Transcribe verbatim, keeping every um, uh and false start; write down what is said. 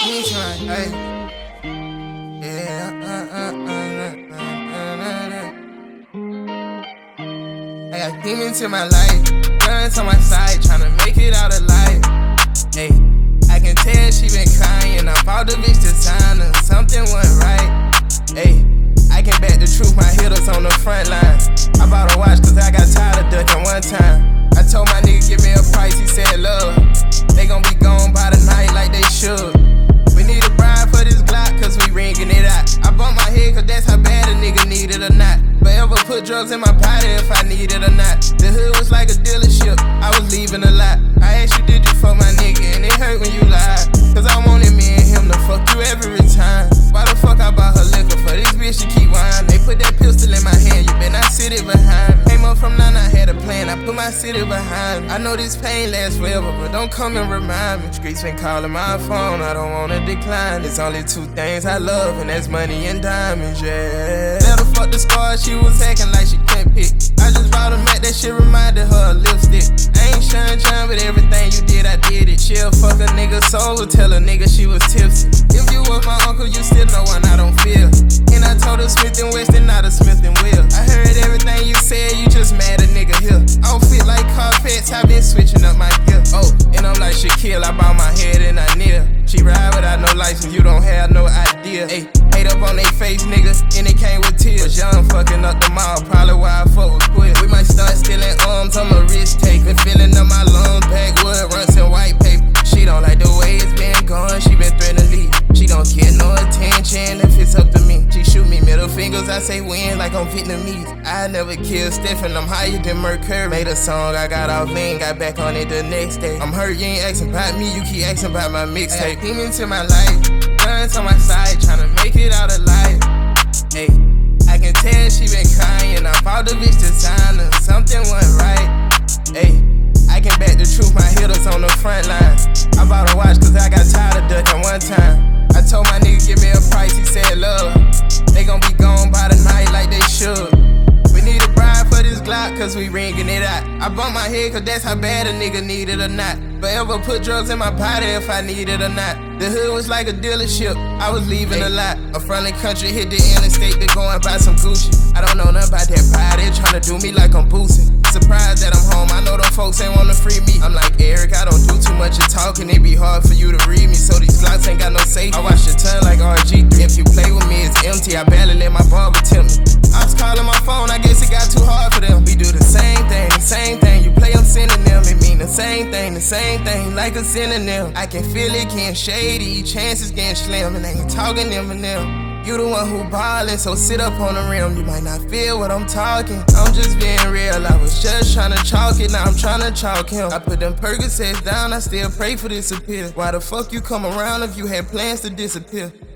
me try, hey. Yeah, uh, uh, uh, uh, uh, uh, uh. I got demons in my life, guns on my side, tryna make it out alive. Hey, I can tell she been crying. I bought the bitch the time and something went right. Hey, I can bet the truth, my hitters on the front line. I bought a watch cause I got tired of ducking one time. I told my nigga give me a price, he said love. They gon' be gone by the night like they should. We need a bride for this Glock cause we ringing it out. I bump my head cause that's how bad a nigga need it or not. But ever put drugs in my body if I need it or not. The hood was like a dealership, I was leaving a lot. I asked you did you fuck my nigga and it hurt when you lied. Cause I wanted me and him to fuck you every time. Why the fuck I bought her liquor for this bitch to keep whining? They put that pistol in my hand, you better not sit it behind me. Came up from none, I had a plan, I put my city behind me. I know this pain lasts forever, but don't come and remind me. Streets been calling my phone, I don't wanna decline. There's only two things I love, and that's money and diamonds, yeah. Let her fuck the scar, she was acting like she couldn't pick. I just brought a Mac, that shit reminded her of lipstick. I ain't shine shine, but everything you did, I did it. She'll fuck a nigga soul, tell a nigga she was tipsy. If you was my uncle, you still know when I don't feel. And I told her Smith and Wesson, not a Smith and Will. I heard everything you said, you just mad a nigga here. Outfit like carpets, I been switching up my gear. Oh, and I'm like Shaquille, I bow my head and I kneel. She ride without no license, you don't have no idea. Ayy, hate up on they face, nigga, and it came with tears. Was young fucking up the mall, probably why I fuck with quit. We might start stealing arms, I'm a risk taker. Filling up my lungs, backwood, runs in white paper. She don't like the way it's been going, she been threatening to leave. She don't get no attention if it's up to me. She shoot me middle fingers, I say win like I'm Vietnamese. I never killed Stephen, I'm higher than Mercury. Made a song, I got off lean, got back on it the next day. I'm hurt, you ain't asking about me, you keep asking about my mixtape. Demons in my life, guns on my side, tryna make it out alive. Hey, I can tell she been crying, I bought the bitch the time and something went right. Hey, I can bet the truth, my hitters on the front line. I bought a watch cause I got tired of ducking one time. I told my nigga give me a price, he said love. They gon' be gone by the night like they should. We need a bride for this Glock cause we ringing it out. I bump my head cause that's how bad a nigga need it or not. But ever put drugs in my body if I need it or not. The hood was like a dealership, I was leaving a lot. A friendly country hit the interstate to go and buy some Gucci. I don't know nothing about that body, tryna do me like I'm boosting. Surprised that I'm home, I know them folks ain't wanna free me. I'm like Eric, I don't do too much of talking, it be hard for you to read me. So these Glocks ain't got no safe. I watch your tongue like R G three. If you play with me, it's empty, I barely let my barber tempt me. I was calling my phone, I guess it got too hard for them. We do the same thing, the same thing. You play, I'm sending them. It mean the same thing, the same thing, like a synonym. I can feel it getting shady, chances getting slim, and I ain't talking them and them. You the one who ballin', so sit up on the rim. You might not feel what I'm talking. I'm just being real, I was just tryna chalk it, now I'm tryna chalk him. I put them Percocets down, I still pray for this appeal. Why the fuck you come around if you had plans to disappear?